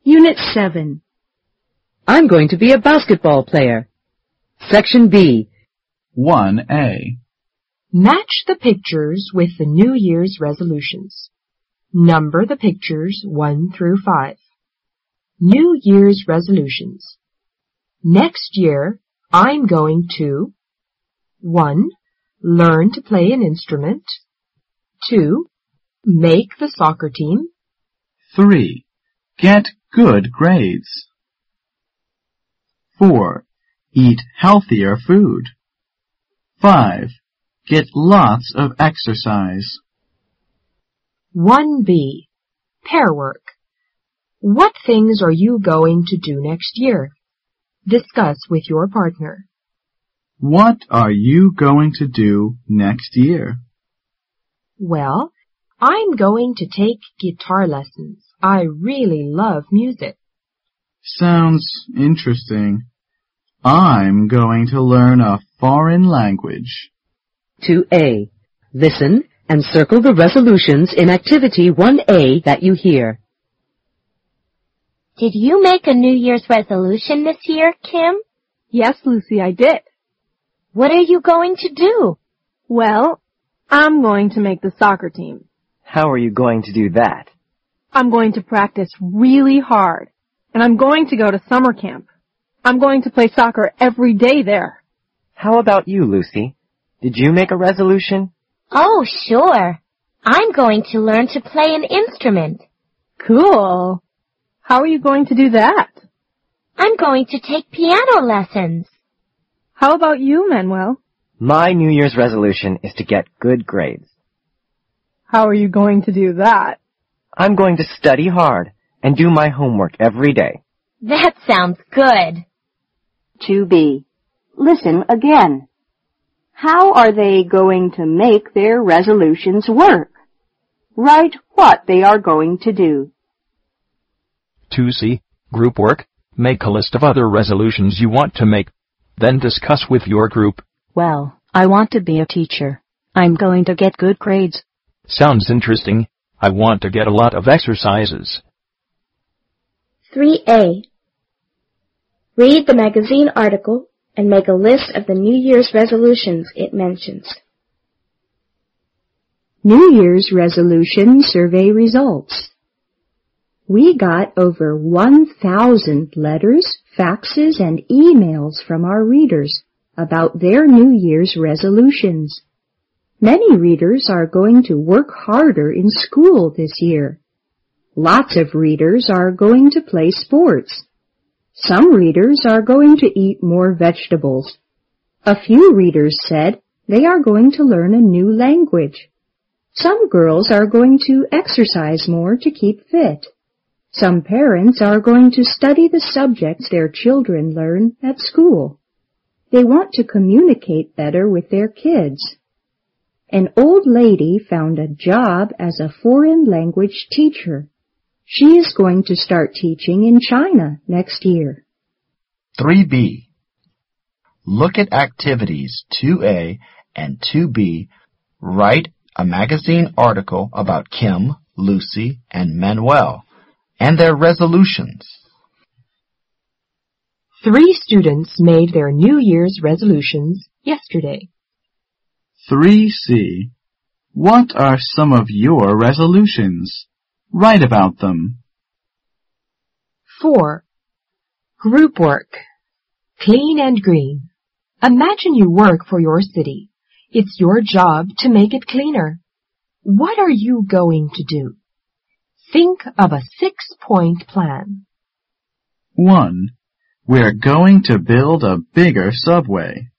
Unit 7. I'm going to be a basketball player. Section B. 1A. Match the pictures with the New Year's resolutions. Number the pictures 1 through 5. New Year's resolutions. Next year, I'm going to 1. Learn to play an instrument. 2. Make the soccer team. 3. Get good grades. 4. Eat healthier food. 5. Get lots of exercise. 1B. Pair work. What things are you going to do next year? Discuss with your partner. What are you going to do next year? Well, I'm going to take guitar lessons. I really love music. Sounds interesting. I'm going to learn a foreign language. 2A. Listen and circle the resolutions in Activity 1A that you hear. Did you make a New Year's resolution this year, Kim? Yes, Lucy, I did. What are you going to do? Well, I'm going to make the soccer team. How are you going to do that? I'm going to practice really hard, and I'm going to go to summer camp. I'm going to play soccer every day there. How about you, Lucy? Did you make a resolution? Oh, sure. I'm going to learn to play an instrument. Cool. How are you going to do that? I'm going to take piano lessons. How about you, Manuel? My New Year's resolution is to get good grades. How are you going to do that? I'm going to study hard and do my homework every day. That sounds good. 2B. Listen again. How are they going to make their resolutions work? Write what they are going to do. 2C. Group work. Make a list of other resolutions you want to make. Then discuss with your group. Well, I want to be a teacher. I'm going to get good grades. Sounds interesting. I want to get a lot of exercises. 3A. Read the magazine article and make a list of the New Year's resolutions it mentions. New Year's resolution survey results. We got over 1,000 letters, faxes, and emails from our readers about their New Year's resolutions. Many readers are going to work harder in school this year. Lots of readers are going to play sports. Some readers are going to eat more vegetables. A few readers said they are going to learn a new language. Some girls are going to exercise more to keep fit. Some parents are going to study the subjects their children learn at school. They want to communicate better with their kids. An old lady found a job as a foreign language teacher. She is going to start teaching in China next year. 3B. Look at activities 2A and 2B. Write a magazine article about Kim, Lucy, and Manuel and their resolutions. 3 students made their New Year's resolutions yesterday. 3C. What are some of your resolutions? Write about them. 4. Group work. Clean and green. Imagine you work for your city. It's your job to make it cleaner. What are you going to do? Think of a 6-point plan. 1. We're going to build a bigger subway.